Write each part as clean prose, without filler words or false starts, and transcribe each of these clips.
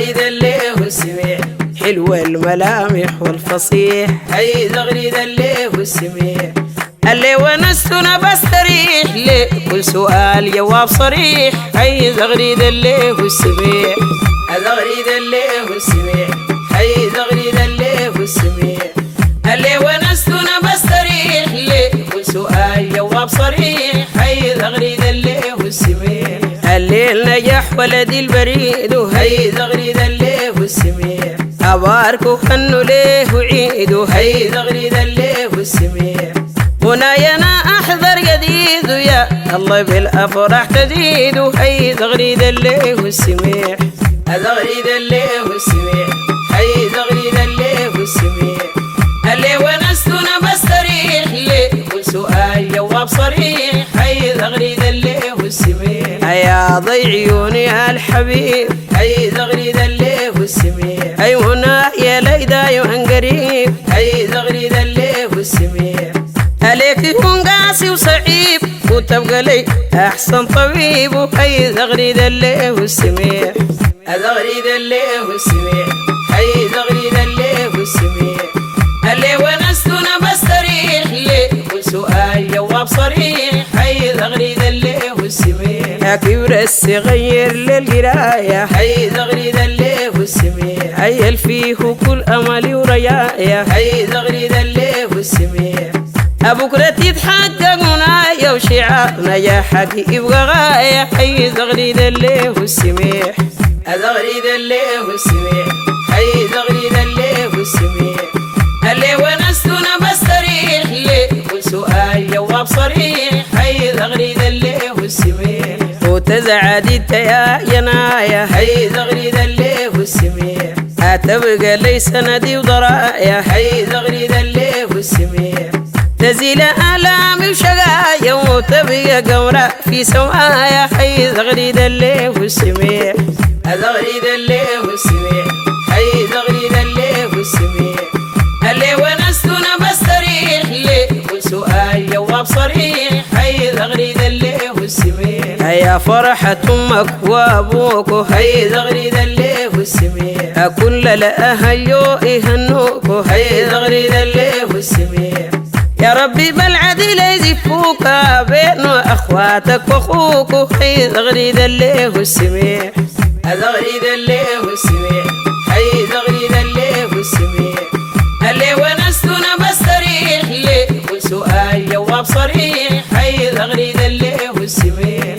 غريد الليه والسميع حلو الملامح والفصيح هيدا غريد الليه والسميع اللي ونستنا بستريح لكل سؤال جواب صريح هيدا غريد الليه والسميع هذا غريد الليه والسميع هيدا غريد الليه والسميع اللي ونستنا بستريح لكل سؤال جواب صريح هيدا غريد الليه والسميع الليل نجح ولدي البريد هيدا غريد الليه والسميع أباركوا خنوا ليه وعيدوا هيدا غريد الليه والسميع وناينا أحضر جديد يا الله بالأفراح تزيد هيدا غريد الليه والسميع هذا غريد الليه والسميع هيدا غريد الليه والسميع اللي ونستنا بستريح لكل سؤال جواب صريح هيدا غريد الليه والسميع يا ضي عيوني الحبيب هيدا غريد الليه والسميع أي هنا يا ليدا يوهن قريب هيدا غريد الليه والسميع عليك يكون قاسي وصعيب وتبقى لي أحسن طبيب وهيدا غريد الليه والسميع هذا غريد الليه والسميع هيدا غريد الليه والسميع اللي ونستنا بستريح لكل سؤال جواب صريح هيدا غريد الليه والسميع يا كبر الصغير للقراية هيدا غريد الليه والسميع هيل فيه كل أملي وريايا هيدا غريد الليه والسميع بكرة تتحقق منايا وشعار نجاحك يبقى غاية هيدا غريد الليه والسميع هذا غريد الليه والسميع هيدا غريد الليه والسميع اللي ونستنا بستريح لكل سؤال جواب صريح هيدا غريد الليه والسميع وتزعدت يا جنايا هيدا غريد الليه والسميع هتبقى لي سندي وضرايا هيدا غريد الليه والسميع تزيل آلامي وشقايا وتبقى قمرة في سوايا هيدا غريد الليه والسميع هذا غريد الليه والسميع هيدا غريد الليه والسميع اللي ونستنا بستريح لكل سؤال جواب صريح هيدا غريد الليه والسميع يا فرحة أمك وأبوك هيدا غريد الليه والسميع كل الأهل يهنوك هيدا غريد الليه والسميع يا ربي بالعدل يزفوك بين أخواتك وأخوك هيدا غريد الليه والسميع هذا غريد الليه والسميع هيدا غريد الليه والسميع اللي ونستنا بستريح لكل سؤال جواب صريح هيدا غريد الليه والسميع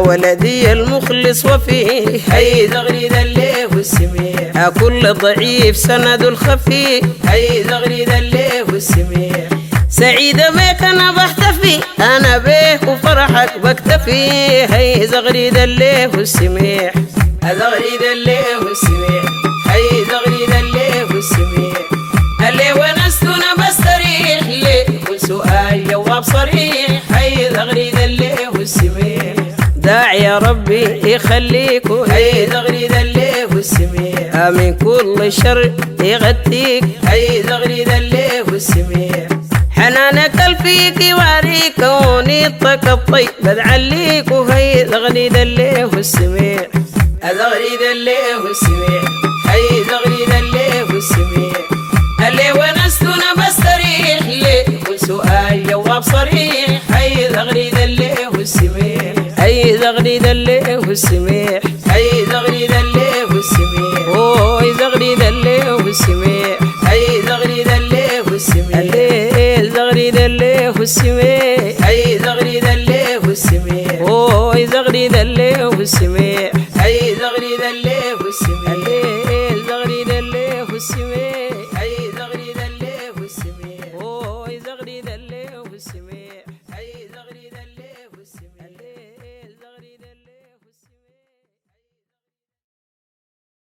ولدي المخلص وفيه هيدا غريد الليه والسميع كل ضعيف سند الخفي هيدا غريد الليه والسميع سعيدة بك أنا بحتفي أنا بيه وفرحك بكتفي هيدا غريد الليه والسميع هذا غريد الليه والسميع هيدا غريد الليه والسميع اللي ونستنا بستريح لكل سؤال جواب صريح هيدا غريد الليه والسميع داعي يا ربي يخليكوا هيدا غريد الليه والسميع من كل شر يغطيك هيدا غريد الليه والسميع حنانك الفيك يواريك ونيطك الطيب بدعليك وهيدا غريد الليه والسميع هذا غريد الليه والسميع هيدا غريد الليه والسميع اللي ونستنا بستريح لكل سؤال جواب صريح هيدا غريد الليه والسميع هيدا غريد الليه والسميع هيدا غريد الليه والسميع هيدا غريد الليه والسميع هيدا غريد الليه والسميع الليل غريد الليه والسميع هيدا غريد الليه والسميع هيدا غريد الليه والسميع هيدا غريد الليه